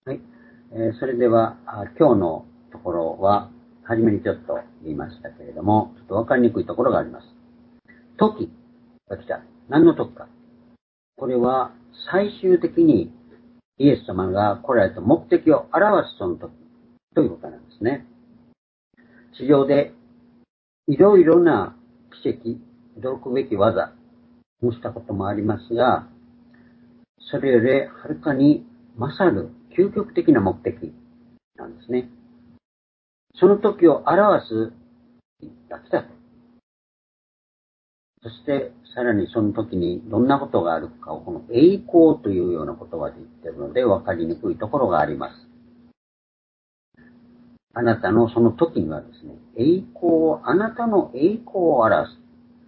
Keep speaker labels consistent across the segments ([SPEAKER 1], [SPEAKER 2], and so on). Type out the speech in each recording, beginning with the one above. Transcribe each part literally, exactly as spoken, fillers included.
[SPEAKER 1] はい。えーそれでは、あ今日のところは、初めにちょっと言いましたけれども、ちょっとわかりにくいところがあります。時が来た。何の時か。これは、最終的にイエス様が来られた目的を表すその時ということなんですね。地上でいろいろな奇跡、驚くべき技をしたこともありますが、それよりはるかに勝る究極的な目的なんですね。その時を表す時が来たと。そして、さらにその時にどんなことがあるかを、この栄光というような言葉で言っているので、分かりにくいところがあります。あなたのその時にはですね、栄光を、あなたの栄光を表す。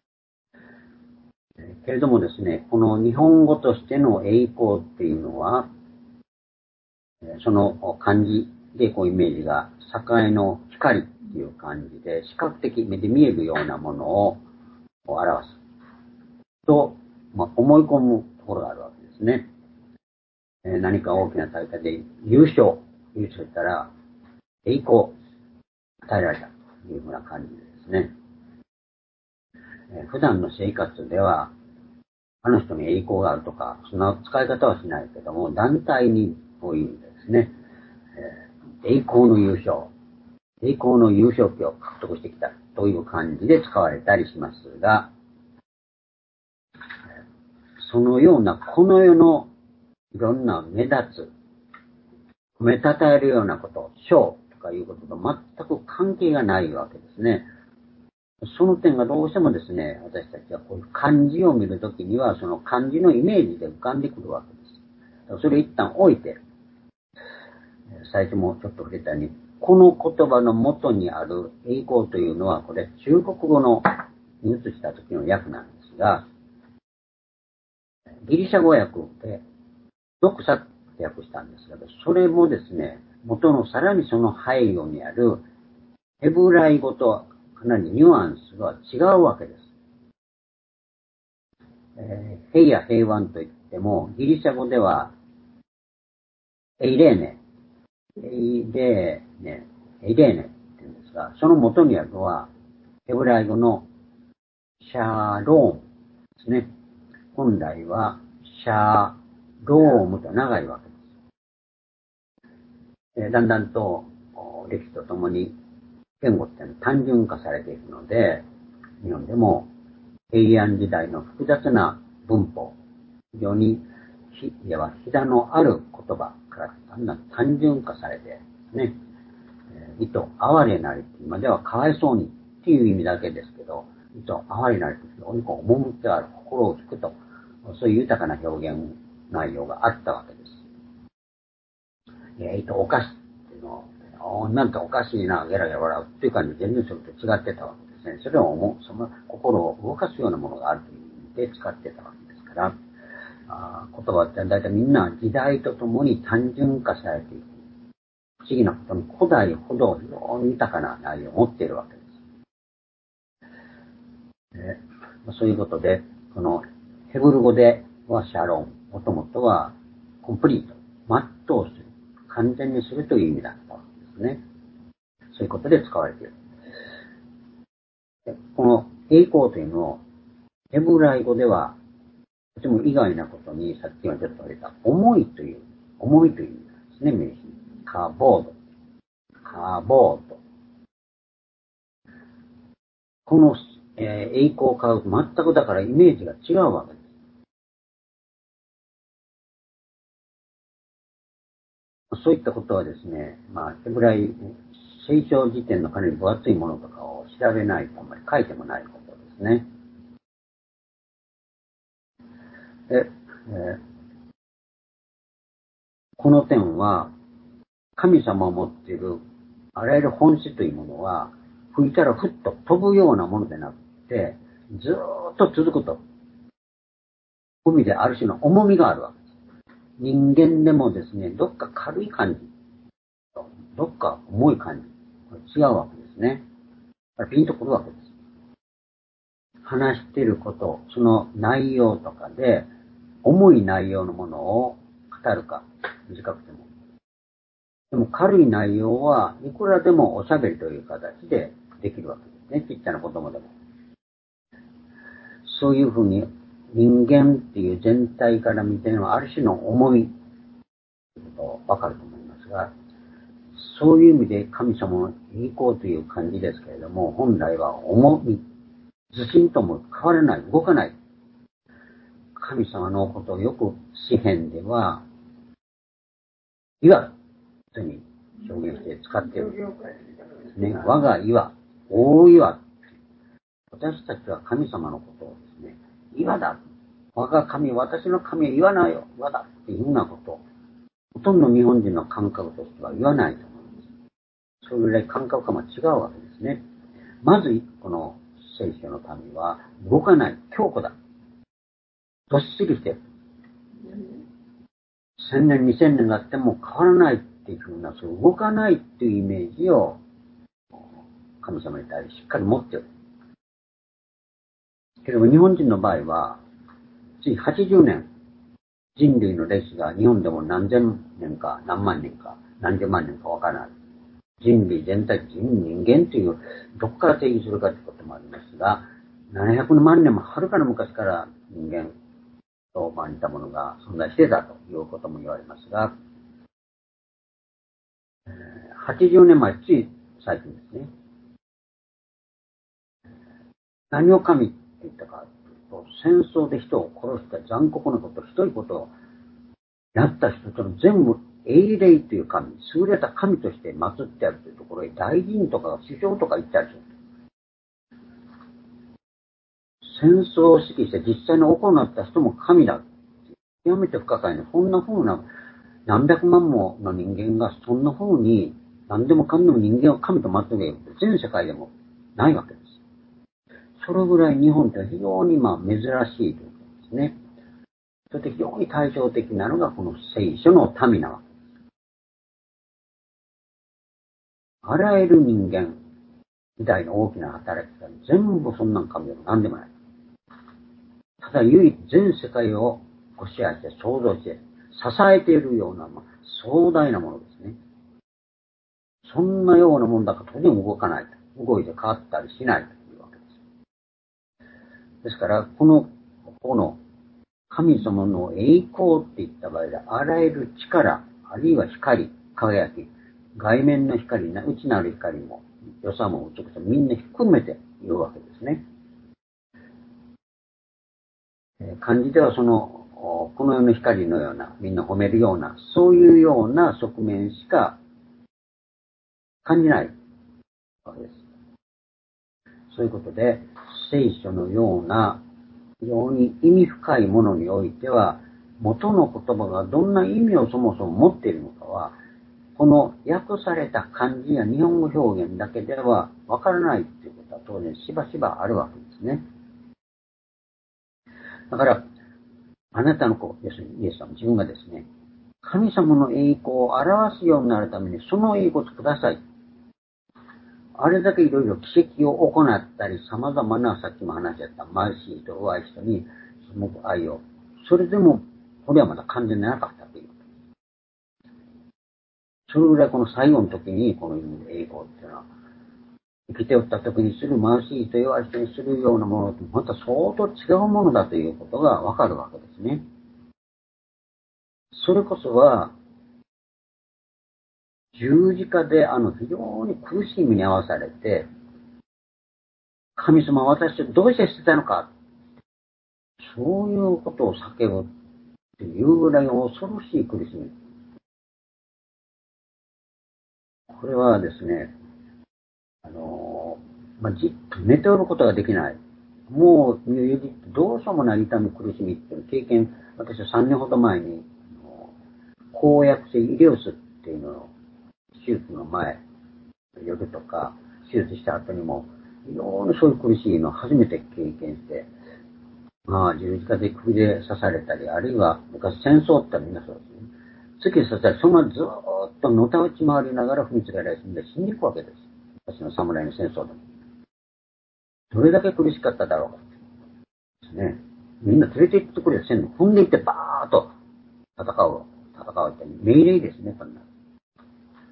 [SPEAKER 1] けれどもですね、この日本語としての栄光っていうのは、その漢字でこうイメージが、栄の光っていう感じで、視覚的目で見えるようなものを表すと、まあ、思い込むところがあるわけですね。えー何か大きな大会で優勝、優勝したら、栄光、与えられたというふうな感じでですね、えー普段の生活では、あの人に栄光があるとか、そんな使い方はしないけども、団体にこういう意味でですね、えー栄光の優勝、栄光の優勝旗を獲得してきたという感じで使われたりしますが、そのようなこの世のいろんな目立つ、褒めたたえるようなこと、賞とかいうことと全く関係がないわけですね。その点がどうしてもですね、私たちはこういう漢字を見るときには、その漢字のイメージで浮かんでくるわけです。それを一旦置いて、最初もちょっと触れたように、この言葉の元にある栄光というのは、これ中国語のに移した時の訳なんですが、ギリシャ語訳で、読者って訳したんですが、それもですね、元のさらにその背後にあるヘブライ語とかなりニュアンスが違うわけです。えー、平や平安といっても、ギリシャ語では、エイレーネ、エイレーネ、エイレーネって言うんですが、その元にあるのは、ヘブライ語のシャーロームですね。本来は、シャーロームと長いわけです。えーだんだんと、歴史とともに、言語っていうのは単純化されていくので、日本でも平安時代の複雑な文法、非常にひ、いわば膝のある言葉からだんだん単純化されて、ね、えー、意図哀れなりって今ではかわいそうにっていう意味だけですけど、意図哀れなりって非常にこう趣がある、心を聞くと、そういう豊かな表現内容があったわけです。えー、意図おかしいっていうのを、なんかおかしいな、ゲラゲラ笑うっていう感じで全然それと違ってたわけですね。それを思う、その心を動かすようなものがあるという意味で使ってたわけですから、あ言葉って大体みんな時代とともに単純化されていく。不思議なことに古代ほど非常に豊かな内容を持っているわけです。ね、そういうことで、このヘブル語ではシャロン、もともとはコンプリート、全うする、完全にするという意味だったわけですね。そういうことで使われている。この栄光というのをヘブライ語ではとても意外なことに、さっきはちょっと触れた、重いという、重いという意味なんですね、名詞。カーボード。カーボード。この、えー栄光を買うと全くだからイメージが違うわけです。そういったことはですね、まあ、ヘブライ、聖書辞典のかなり分厚いものとかを調べないとあんまり書いてもないことですね。で、えーこの点は、神様を持っているあらゆる本質というものは、吹いたらふっと飛ぶようなものでなくて、ずーっと続くと。海である種の重みがあるわけです。人間でもですね、どっか軽い感じ、どっか重い感じ、違うわけですね。ピンとくるわけです。話していること、その内容とかで、重い内容のものを語るか、短くても。 でも軽い内容はいくらでもおしゃべりという形でできるわけですね。ちっちゃな子供でも。そういうふうに人間っていう全体から見てのある種の重みということわかると思いますが、そういう意味で神様の栄光という感じですけれども、本来は重み、ずしんとも変わらない、動かない。神様のことをよく詩篇では、岩というふうに表現して使っているんですね。我が岩、大岩。私たちは神様のことをですね、岩だ。我が神、私の神は岩なよ、岩だ。っていうようなことを、ほとんど日本人の感覚としては言わないと思うんです。それぐらい感覚が違うわけですね。まず、この聖書の民は動かない、強固だ。どっしりしてる。千年、二千年があっても変わらないっていうふうな、そう動かないっていうイメージを神様に対してしっかり持っている。けれども日本人の場合は、ついはちじゅうねん、人類の歴史が日本でも何千年か何万年か何十万年かわからない。人類全体、人人間という、どこから定義するかということもありますが、ななひゃく万年もはるかの昔から人間と似たものが存在してたということも言われますが、はちじゅうねんまえ、つい最近ですね。何を神って言ったかというと、戦争で人を殺した残酷なこと、ひどいことをやった人との全部、英霊という神、優れた神として祀ってあるというところへ、大臣とか首相とか言ったりする。戦争を指揮して実際に行った人も神だ。極めて不可解な、こんな風な、何百万もの人間がそんな風に、何でもかんでも人間を神と祀る全世界でもないわけです。それぐらい日本って非常にまあ珍しいということですね。そして非常に対照的なのがこの聖書の民なわけです。あらゆる人間、時代の大きな働きが全部そんなん神でも何でもない。ただ唯一全世界をこし合して創造して支えているような、まあ、壮大なものですね。そんなようなものだから当然動かない。動いて変わったりしないというわけです。ですから、この、この神様の栄光っていった場合で、あらゆる力、あるいは光、輝き、外面の光、内なる光も、良さも美しさもみんな含めて言うわけですね。漢字ではその、この世の光のような、みんな褒めるような、そういうような側面しか感じないわけです。そういうことで、聖書のような、非常に意味深いものにおいては、元の言葉がどんな意味をそもそも持っているのかは、この訳された漢字や日本語表現だけではわからないということは当然しばしばあるわけですね。だから、あなたの子、要するにイエス様、自分がですね、神様の栄光を表すようになるためにその栄光をください。あれだけいろいろ奇跡を行ったり、様々な、さっきも話し合った貧しい人、弱い人に、すごく愛を。それでも、これはまだ完全でなかったという。それぐらいこの最後の時に、この栄光っていうのは、生きておった時にする貧しいと弱い人にするようなものと、また相当違うものだということがわかるわけですね。それこそは、十字架であの非常に苦しい目に遭わされて、神様は私をどうして捨てたのか、そういうことを叫ぶっていうぐらい恐ろしい苦しみ。これはですね、あの、まあ、じっと寝ておることができない。もう、どうしようもない痛み苦しみっていう経験、私はさんねんほど前に、抗薬性医療スっていうのを手術の前、夜とか、手術した後にも、非常にそういう苦しいのを初めて経験して、まあ、十字架で首で刺されたり、あるいは、昔戦争ってみんなそうですね。突き刺され、そのままずーっとのたうち回りながら踏みつけられ死んで死んでいくわけです。私の侍の戦争でも。どれだけ苦しかっただろう。ですね。みんな連れて行ってくれ、線路踏んでいってバーッと戦う。戦うって命令ですね、こんな。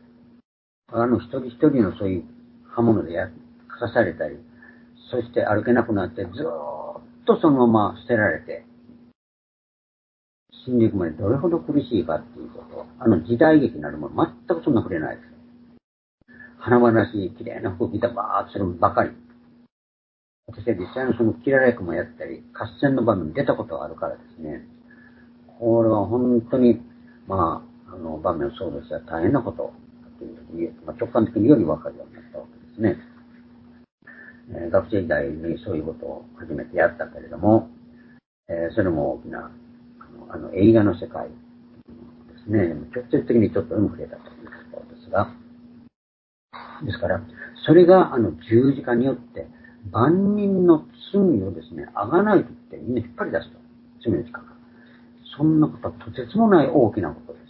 [SPEAKER 1] あの一人一人のそういう刃物でや刺されたり、そして歩けなくなってずーっとそのまま捨てられて、死んでいくまでどれほど苦しいかっていうことを、あの時代劇なるもの全くそんな触れないです。華々しい綺麗な服を着たばーっとするばかり。私は実際のそのキララ役もやったり、合戦の場面に出たことがあるからですね。これは本当に、まあ、あの場面を想像したら大変なことというふうに、まあ、直感的により分かるようになったわけですね。えー、学生時代にそういうことを初めてやったけれども、えー、それも大きな、あの、あの映画の世界ですね、直接的にちょっとでも触れたということですが、ですから、それがあの十字架によって、万人の罪をですね、あがないと言ってみんな引っ張り出すと。罪の力が。そんなことはとてつもない大きなことです。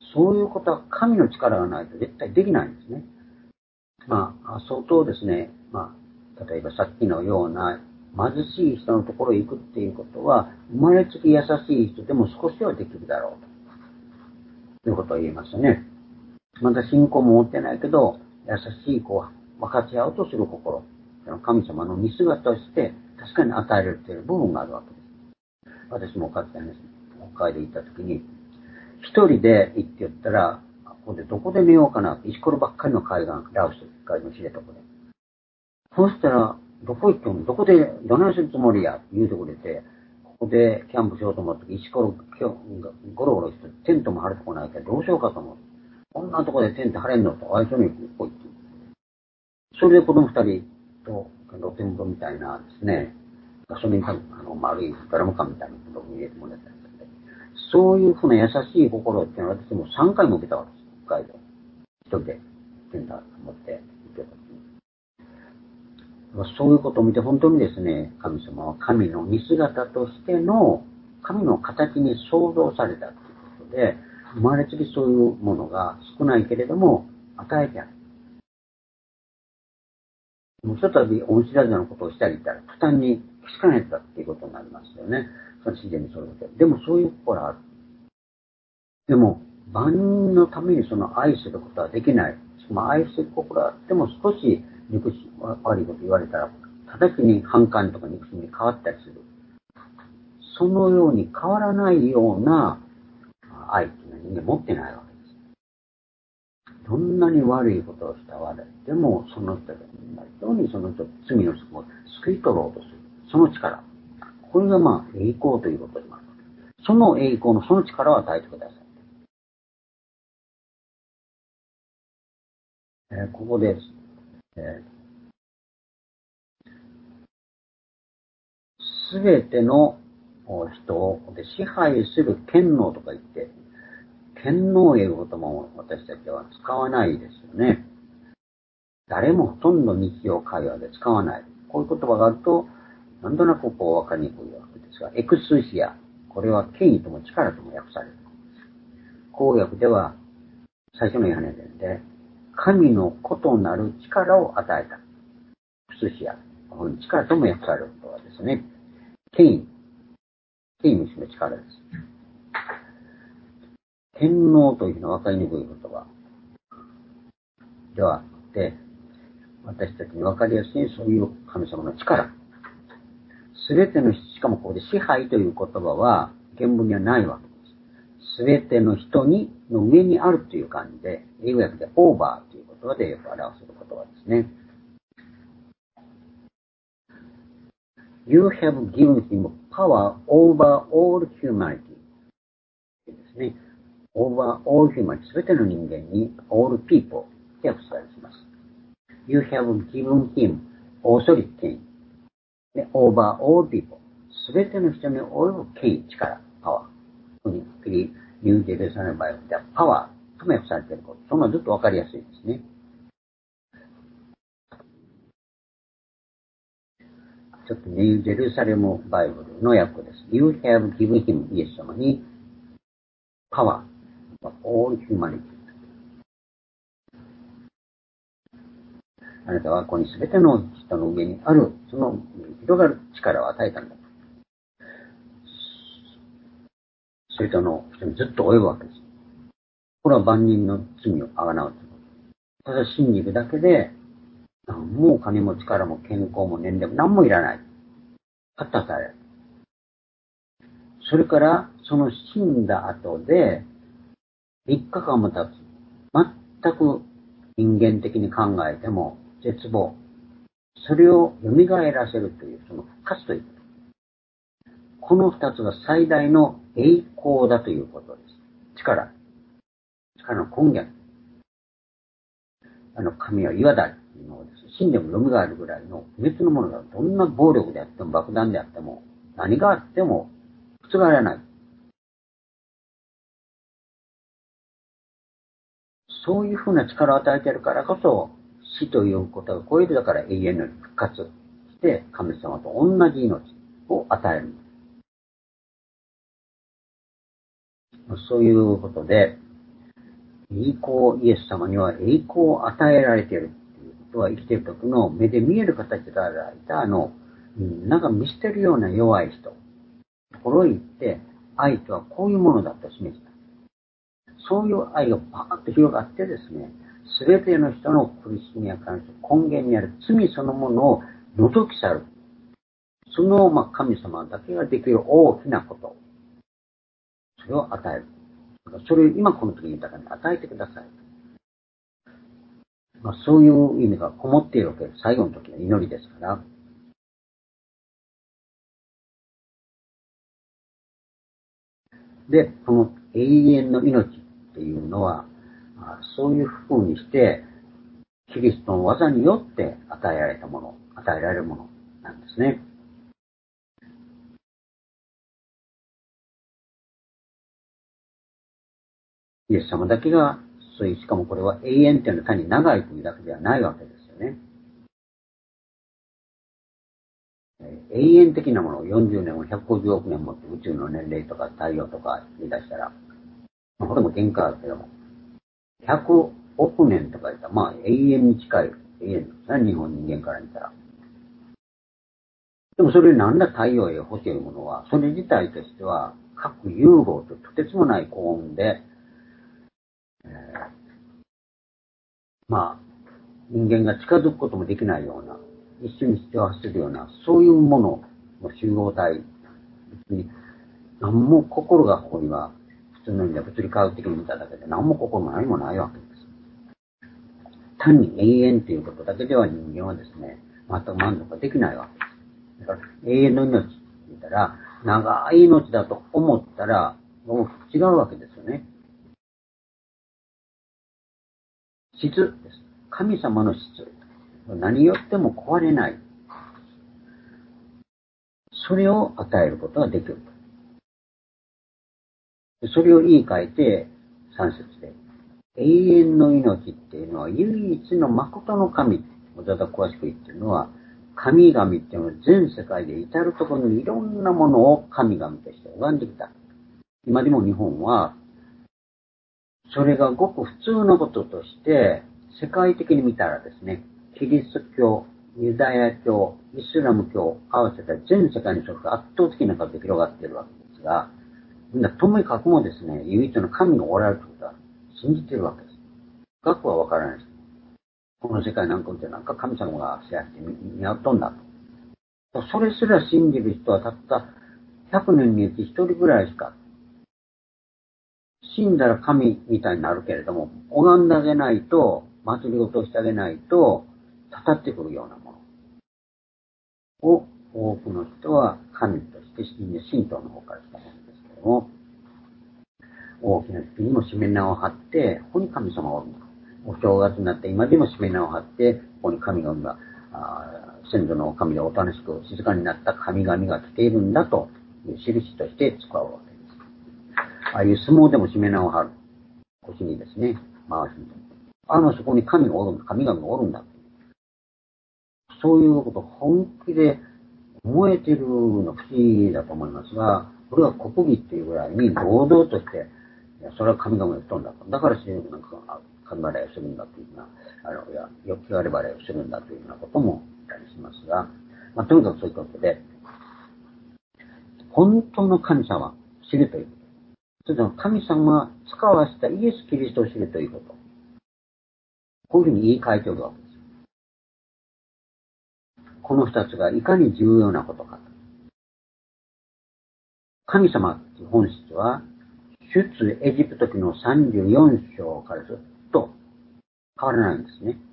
[SPEAKER 1] そういうことは神の力がないと絶対できないんですね。まあ、相当ですね、まあ、例えばさっきのような貧しい人のところへ行くっていうことは、生まれつき優しい人でも少しはできるだろうということを言いますよね。まだ信仰も持ってないけど、優しいこう分かち合おうとする心。神様の見姿として確かに与えられている部分があるわけです。私もかつてね、北海道行った時に、一人で行って言ったら、ここでどこで寝ようかなって、石ころばっかりの海岸、ラオス海の知床で。そうしたら、どこ行っても、どこで、どないするつもりやって言うてくれて、ここでキャンプしようと思った時、石ころゴロゴロして、テントも張るとこないからどうしようかと思って。こんなとこでテント張れんのと、あいつにこいって。それで子供二人と露天風呂みたいなですね、ガソリンタンク、あの丸いドラム缶みたいなところに入れてもらったんですけど、そういうふうな優しい心っていうのは私もさんかいも受けたわけです。北海道。一人でテント持って行ってた時に。そういうことを見て本当にですね、神様は神の見姿としての神の形に創造されたということで、生まれつきそういうものが少ないけれども与えてある。もうひとたび恩知らずのことをしたりしたら、負担に気づかないだっていうことになりますよね。その自然にそういうことで。でもそういう心はある。でも、万人のためにその愛することはできない。まあ、愛する心はあっても少し憎し、悪いこと言われたら、直ちに反感とか憎しみに変わったりする。そのように変わらないような愛っていうのは人間持ってないわけです。どんなに悪いことをした我でも、その人が同じようにその人、罪の人を救い取ろうとする。その力。これがまあ、栄光ということになる。その栄光のその力を与えてください。えー、ここです。す、え、べ、ての人を支配する権能とか言って、権能いう言葉も私たちは使わないですよね。誰もほとんど日常会話で使わない。こういう言葉があると、なんとなくこう分かりにくいわけですが、エクスシア。これは権威とも力とも訳される。公訳では、最初の屋根で、神のことなる力を与えた。エクスシア。力とも訳される言葉ですね。権威。権威にする力です。権能というのは分かりにくい言葉ではあって、私たちに分かりやすいそういう神様の力。すべての、しかもここで支配という言葉は原文にはないわけです。すべての人にの上にあるという感じで、英語訳でオーバーという言葉でよく表せる言葉ですね。You have given him power over all humanity ですね。over all humanity すべての人間に all people って訳されています。You have given him authority over all people すべての人に及ぶ権威、力、パワー。ここにニュージェルサレムの場合はパワーとも訳されていること。そのずっとわかりやすいですね。ちょっとニュージェルサレムバイブルの訳です。You have given him イエス様にパワー all humanity あなたはここにすべての人の上にあるその広がる力を与えたんだ。それとの人にずっと及ぶわけです。これは万人の罪をあがなうというこただ信じるだけで、もう金も力も健康も年齢も何もいらない。たった与えられる。それから、その死んだ後で、みっかかんも経つ。全く人間的に考えても絶望。それを蘇らせるという、その復活ということ。この二つが最大の栄光だということです。力。力の根源。あの、神は岩だっていうのをです。死んでも蘇るぐらいの別のものが、どんな暴力であっても爆弾であっても、何があっても覆らない。そういうふうな力を与えているからこそ、死ということが超えるだから永遠の復活して神様と同じ命を与える。そういうことで、栄光、イエス様には栄光を与えられているということは、生きている時の目で見える形であたあの、なんか見捨てるような弱い人、ところへ行って、愛とはこういうものだと示した。そういう愛がパーッと広がってですね、すべての人の苦しみや関係、根源にある罪そのものを除き去る。その、まあ、神様だけができる大きなこと。それを与える。それを今この時に豊かに与えてください。まあ、そういう意味がこもっているわけです。最後の時の祈りですから。で、この永遠の命っていうのは、そういう風にして、キリストの技によって与えられたもの、与えられるものなんですね。イエス様だけが、そういう、しかもこれは永遠っていうのは単に長いというだけではないわけですよね。永遠的なものをよんじゅうねんもひゃくごじゅうおくねんもって宇宙の年齢とか太陽とか言い出したら、まあ、これも限界あるけども、ひゃくおくねんとか言ったら、まあ永遠に近い永遠ですね、日本人間から見たら。でもそれなんだ太陽へ星というものは、それ自体としては、核融合ととてつもない高温で、えー、まあ、人間が近づくこともできないような、一瞬に必要を発するような、そういうものの集合体、別に何も心がここには、普通の意味で物理科学的に見ただけで何も心も何もないわけです。単に永遠ということだけでは人間はですね、全く満足できないわけです。だから永遠の命って言ったら、長い命だと思ったら、もう違うわけですよね。質です。神様の質。何によっても壊れない。それを与えることができる。それを言い換えて、さん節で。永遠の命っていうのは唯一の誠の神。小田田詳しく言ってるのは、神々っていうのは全世界で至るところにいろんなものを神々として拝んできた。今でも日本は、それがごく普通のこととして、世界的に見たらですね、キリスト教、ユダヤ教、イスラム教、合わせた全世界にそれが圧倒的な数で広がっているわけですが、みんなともかくもですね、唯一の神がおられるということは信じているわけです。学はわからないです。この世界なんかってなんか神様が支配して見合っとんだと。それすら信じる人はたったひゃくねんにうちひとりぐらいしか、死んだら神みたいになるけれども、拝んであげないと、祭りごとしてあげないと、たたってくるようなものを多くの人は神として神道の方からしたものですけれども、大きな月にもしめ縄を張って、ここに神様がおるんだ。お正月になって今でもしめ縄を張って、ここに神々が、先祖の神でおとなしく静かになった神々が来ているんだという印として使うわけです。ああいう相撲でもしめ縄を張る。腰にですね、回しに。あの、そこに神がおるんだ、神々がおるんだ。そういうこと本気で思えてるの不思議だと思いますが、これは国技っていうぐらいに堂々として、いやそれは神々が言っとんだと。だから神なんか神払いをするんだというような、あの、いや、欲求あれば払いをするんだというようなことも言ったりしますが、まあ、とにかくそういうことで、本当の神様を知るということ。それと神様が使わしたイエス・キリストを知るということ。 こういうふうに言い換えておるわけです。この二つがいかに重要なことかと。神様という本質は、出エジプト記のさんじゅうよん章からずっと変わらないんですね。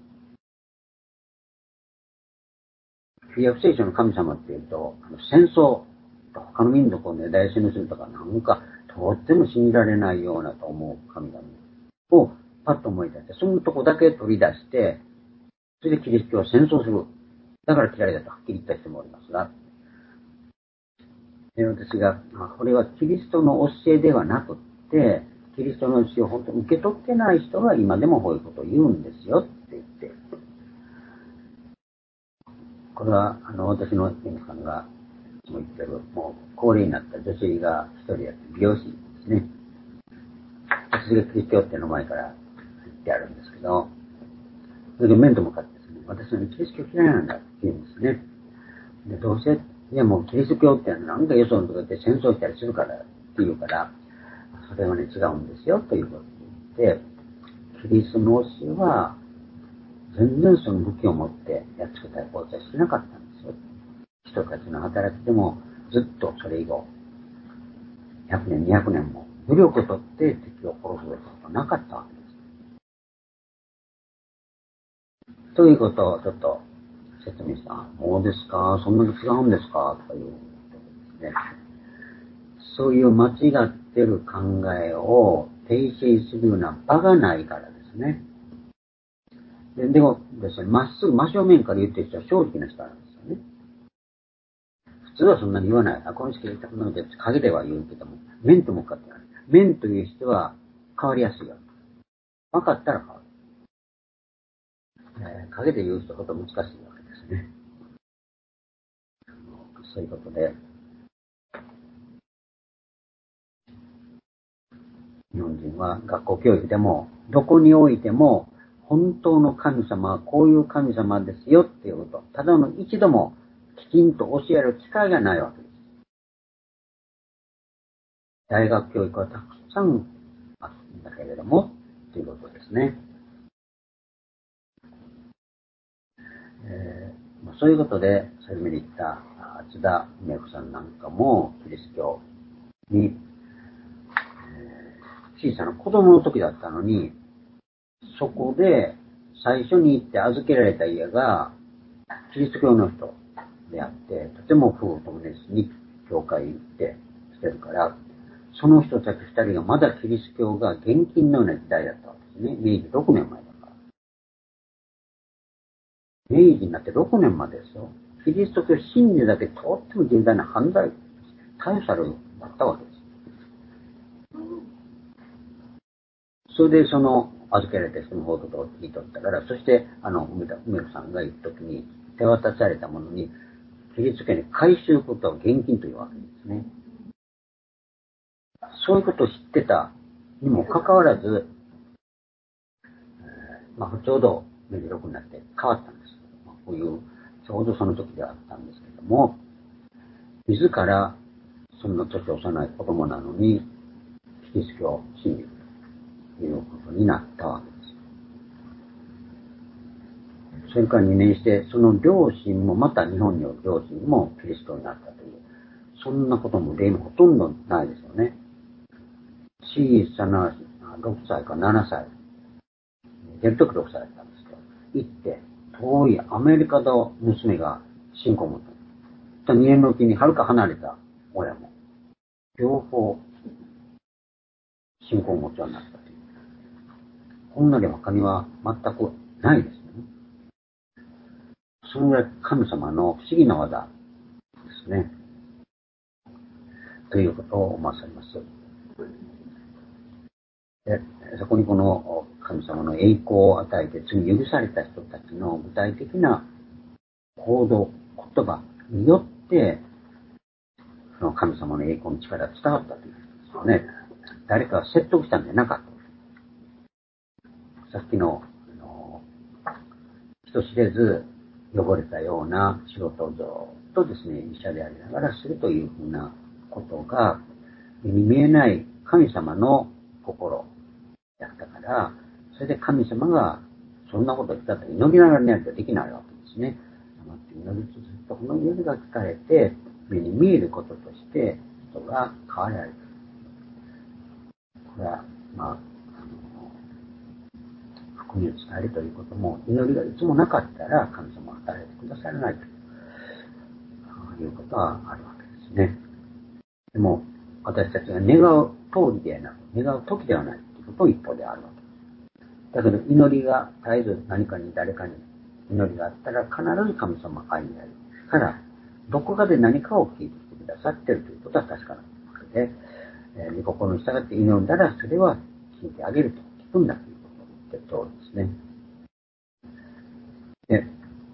[SPEAKER 1] 旧約聖書の神様っていうと、戦争、他の民族を根絶やしにするとか、なんか、とっても信じられないようなと思う神々をパッと思い出して、そのとこだけ取り出して、それでキリスト教を戦争する。だから嫌いだとはっきり言った人もおりますが、私が、これはキリストの教えではなくって、キリストの教えを本当に受け取ってない人が今でもこういうことを言うんですよって言って、これは、あの、私の皆さんがいつも言ってる、もう高齢になった女性が一人やって美容師ですね。私がキリスト教っていうの前から言ってあるんですけど、それで面と向かってですね、私はキリスト教嫌いなんだって言うんですね。で、どうせ、いやもうキリスト教ってなんかよそのとこで戦争したりするからって言うから、それはね、違うんですよということを言って、キリストの教えは、全然その武器を持ってやっつけたり放置はしなかったんですよ。人たちの働きでもずっとそれ以後、ひゃくねん、にひゃくねんも武力を取って敵を殺すことはなかったわけです。ということをちょっと説明した。そうですか、そんなに違うんですかとかいうことですね。そういう間違ってる考えを訂正するような場がないからですね。で, でもですね、まっすぐ真正面から言ってる人は正直な人なんですよね。普通はそんなに言わない。あ、この人言ったことなんて陰では言うけども、面と向かってない。面という人は変わりやすいよ。分かったら変わる。えー、陰で言う人ほど難しいわけですね。そういうことで、日本人は学校教育でも、どこにおいても、本当の神様はこういう神様ですよっていうこと、ただの一度もきちんと教える機会がないわけです。大学教育はたくさんあるんだけれども、ということですね。えー、そういうことで、初めに言った津田梅子さんなんかも、キリスト教に、えー、小さな子供の時だったのに、そこで最初に行って預けられた家が、キリスト教の人であって、とても夫婦とも熱心に教会行ってしてるから、その人たち二人がまだキリスト教が現金のような時代だったわけですね。明治ろくねんまえだから。明治になってろくねんまでですよ。キリスト教信じだけとっても重大な犯罪、逮捕されるだったわけです。それでその預けられた人の報道を聞いとったから、そしてあの梅田梅子さんが行くときに手渡されたものに、キリスト教に回収ことは現金というわけですね。そういうことを知ってたにもかかわらず、まあ、ちょうど明治ろくになって変わったんです。まあ、こういう、ちょうどその時であったんですけども、自ら、そんな年幼い子供なのに、キリスト教を信じるということになったわけです。それからにねんして、その両親も、また日本におる両親もキリストになったという、そんなことも例もほとんどないですよね。小さなろくさいかななさい、出るときろくさいだったんですけど、行って、遠いアメリカの娘が信仰を持った。にねんのうちにはるか離れた親も、両方信仰を持つようになったという。こんなに他には全くないですよね。そのぐらい神様の不思議な技ですね。ということを思わされます。で、そこにこの神様の栄光を与えて罪許された人たちの具体的な行動、言葉によって、その神様の栄光の力が伝わったというんですよね。誰かが説得したんじゃなかった。さっきの、あの、人知れず汚れたような仕事をずっとですね、医者でありながらするというふうなことが、目に見えない神様の心だったから、それで神様がそんなこと言ったって祈りながらないとできないわけですね。黙って祈り続けると、この祈りが聞かれて、目に見えることとして、人が変わられる。これは、まあ、あの、福音を伝えるということも、祈りがいつもなかったら、神様は働いてくださらないということはあるわけですね。でも、私たちが願う通りではなく、願う時ではないということも一方であるわけです。だけど、祈りが絶えず何かに誰かに祈りがあったら、必ず神様が愛になるから、どこかで何かを聞いてきてくださっているということは確かなわけで、えー、御心に従って祈んだら、それは聞いてあげると、聞くんだということを言ってる通りですね。で、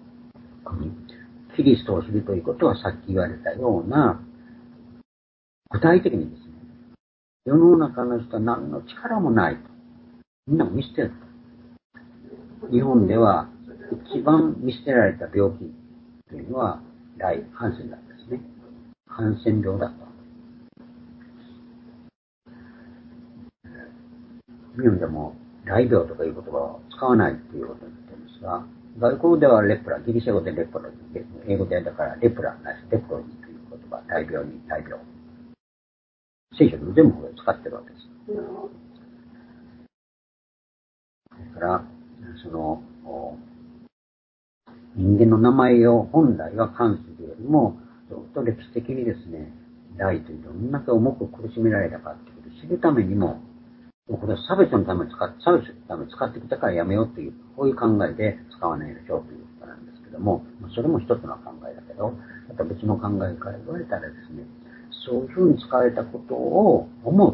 [SPEAKER 1] キリストを知るということはさっき言われたような、具体的にですね、世の中の人は何の力もないと。みんなを見捨てると。日本では一番見捨てられた病気というのは、雷、ハンセンなんですね。ハンセン病だった。日本でも雷病とかいう言葉を使わないということになっているんですが、外国ではレプラ、ギリシャ語でレプラ、英語でだからレプラないです。レプロニーという言葉、雷病に雷病。聖書で全部使ってるわけです。だから、その、人間の名前を本来は冠するよりも、ずっと歴史的にですね、雷というどんだけ重く苦しめられたかということを知るためにも、これは差別のために使って、差別のために使ってきたからやめようという、こういう考えで使わないでしょうということなんですけども、それも一つの考えだけど、また別の考えから言われたらですね、そういうふうに使われたことを思って、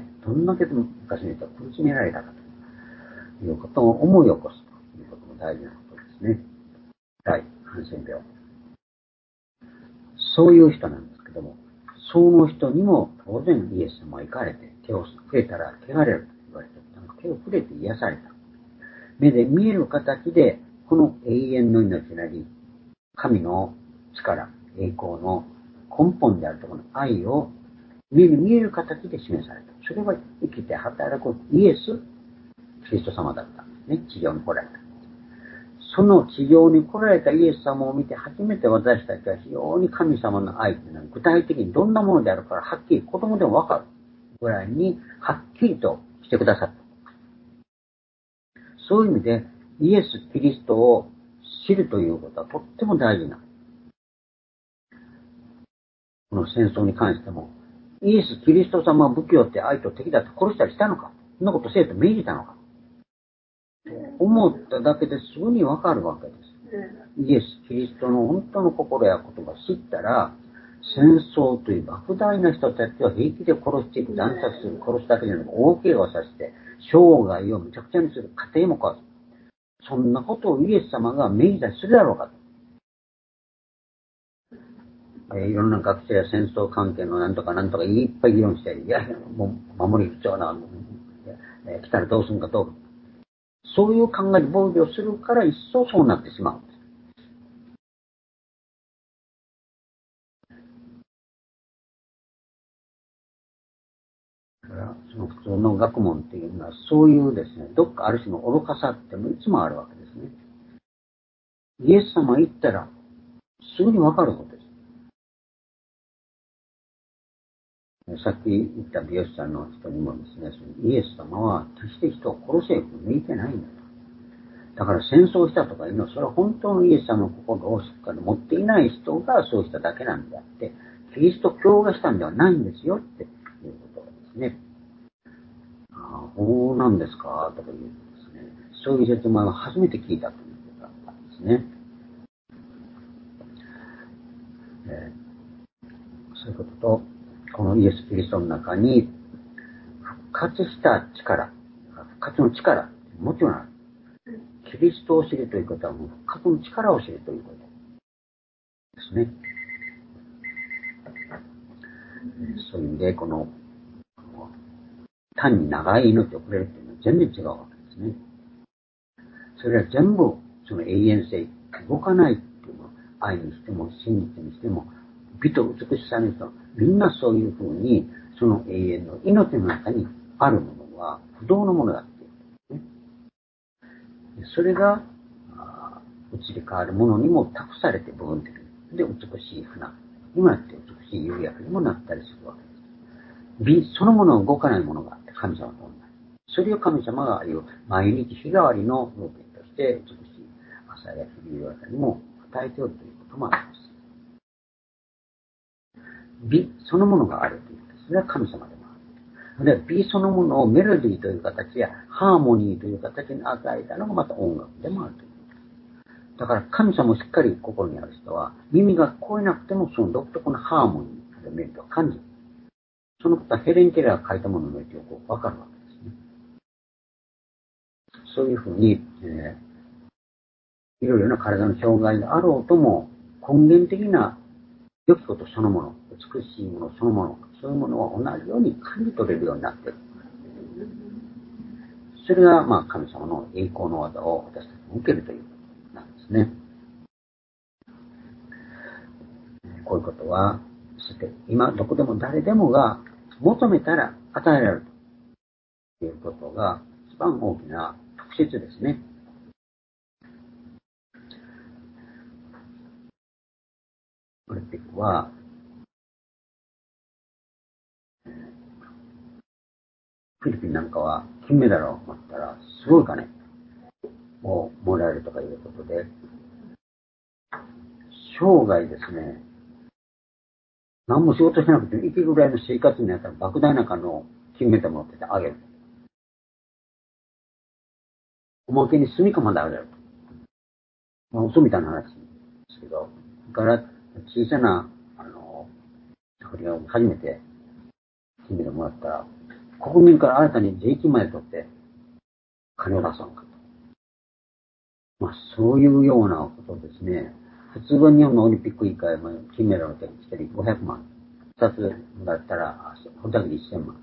[SPEAKER 1] どんだけ昔の人は苦しめられたかということを思い起こすということも大事なことですね。大ハンセン病。そういう人なんですけども、その人にも当然イエス様は行かれて、手を触れたら汚れると言われて、手を触れて癒された。目で見える形で、この永遠の命なり、神の力、栄光の根本であるところの愛を目に見える形で示された。それは生きて働くイエス、キリスト様だったんですね。地上に来られた。その地上に来られたイエス様を見て初めて私たちは非常に神様の愛というのは具体的にどんなものであるからはっきり子供でもわかるぐらいにはっきりとしてくださった。そういう意味でイエス・キリストを知るということはとっても大事な。この戦争に関してもイエス・キリスト様は武器をって愛と敵だと殺したりしたのか、そんなことせえと命じたのか思っただけですぐにわかるわけです。イエス・キリストの本当の心や言葉を知ったら、戦争という莫大な人たちを平気で殺していく、惨殺する、殺すだけじゃなく大怪我をさせて、生涯をむちゃくちゃにする、家庭も壊す。そんなことをイエス様が命じたりするだろうかと。えー、いろんな学者や戦争関係のなんとかなんとかいっぱい議論して、いや、もう守り必要な、えー、来たらどうするかどうか。そういう考えで防御するから一層そうなってしまうんです。だからその普通の学問っていうのはそういうですね、どっかある種の愚かさってもいつもあるわけですね。イエス様言ったらすぐにわかることです。さっき言った美容師さんの人にもですね、そのイエス様は決して人を殺せよと向いてないんだと。だから戦争したとかいうのは、それは本当のイエス様の心をしっかり持っていない人がそうしただけなんであって、キリスト教がしたんではないんですよっていうことですね。ああ、そうなんですかとか言うんですね。そういう説明を初めて聞いたということだったんですね。えー、そういうことと、このイエス・キリストの中に復活した力、復活の力、もちろんある。キリストを知るということはもう復活の力を知るということですね。そういう意味で、この単に長い命をくれるというのは全然違うわけですね。それは全部その永遠性、動かないっていうのは愛にしても真実にしても美と美しさにしてもみんなそういうふうにその永遠の命の中にあるものは不動のものだっていう、ね。 それが、移り変わるものにも託されて部分的に。で、美しい花にもなって、美しい夕焼けにもなったりするわけです。美そのものを動かないものがあって、神様と同じ。それを神様がいう毎日日替わりのルーティンとして、美しい朝や昼夕方にも与えておるということもあります。美そのものがあるということです。それは神様でもある。で、美そのものをメロディーという形やハーモニーという形に与えたのがまた音楽でもあるということです。だから神様をしっかり心にある人は、耳が聞こえなくてもその独特のハーモニーでメロディーを感じる。そのことはヘレン・ケラーが書いたものの影響がわかるわけですね。そういうふうに、えー、いろいろな体の障害があろうとも、根源的な良きことそのもの、美しいものそのもの、そういうものは同じように感じ取れるようになっている。それが、まあ、神様の栄光の技を私たちも受けるということなんですね。こういうことは、して、今どこでも誰でもが求めたら与えられるということが一番大きな特質ですね。オリンピックは、フィリピンなんかは金メダルを持ったらすごい金をもらえるとかいうことで、生涯ですね、何も仕事しなくて生きるぐらいの生活になったら莫大な金の金メダル持っててあげる。おまけに住みかまであげる。まあ、嘘みたいな話ですけど、だから小さな、あの、アフリカを初めて金メダルもらったら、国民から新たに税金まで取って金を出そうかと。まあ、そういうようなことですね。普通は日本のオリンピック委員会も金メダルの一人ごひゃくまん。二つだったら、ほんだけでせんまん。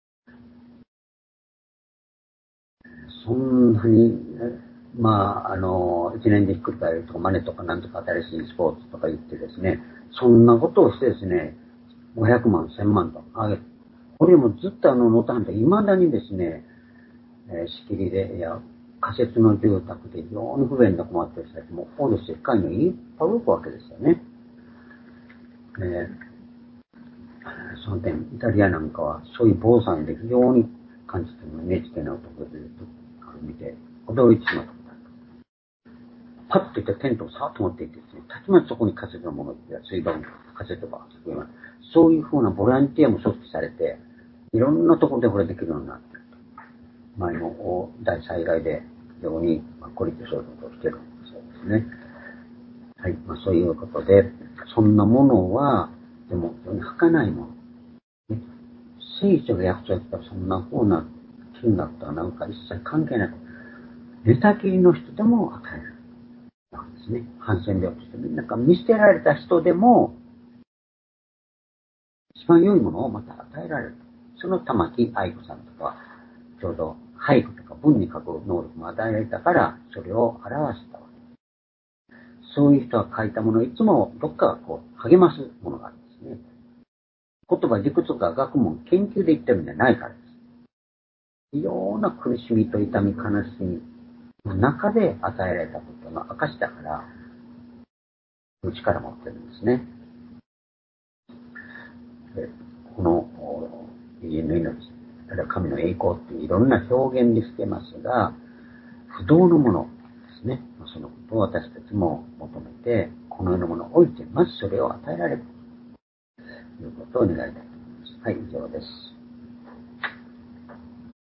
[SPEAKER 1] そんなに、まあ、あの、一年でひっくり返るとか、マネとかなんとか新しいスポーツとか言ってですね、そんなことをしてですね、ごひゃくまん、せんまんと上げ、これもずっとあの、ノートハンって未だにですね、えー、仕切りで、いや、仮設の住宅で非常に不便な困っている人たちも、こうです世界にいっぱい動くわけですよね。えーその点、イタリアなんかはそういう防災で非常に感じているのを エヌエイチケー のところで見て、驚いてしまったことがある。パッといったテントをさっと持っていってですね、たちまちそこに仮設のもの、水道の仮設とか、そういうふうなボランティアも組織されて、いろんなところでこれできるようになっていると。前の大災害で非常に孤立そういうことをしているそうですね。はい、まあ、そういうことで、そんなものは、でも非常に儚いもの。ね、聖書が約束したそんな風な金額とはなんか一切関係なく、寝たきりの人でも与える。なんですね。ハンセン病として、なんか見捨てられた人でも、一番良いものをまた与えられる。その玉木愛子さんとかは、ちょうど俳句とか文に書く能力も与えられたから、それを表したわけ。そういう人が書いたものをいつもどっかがこう励ますものがあるんですね。言葉、理屈とか学問、研究で言ってるんじゃないからです。異様な苦しみと痛み、悲しみの中で与えられたことの証だから、力を持ってるんですね。でこの永遠の命、あるいは神の栄光っていういろんな表現にしてますが、不動のものですね。そのことを私たちも求めて、この世のものを置いて、まずそれを与えられるということを願いたいと思います。はい、以上です。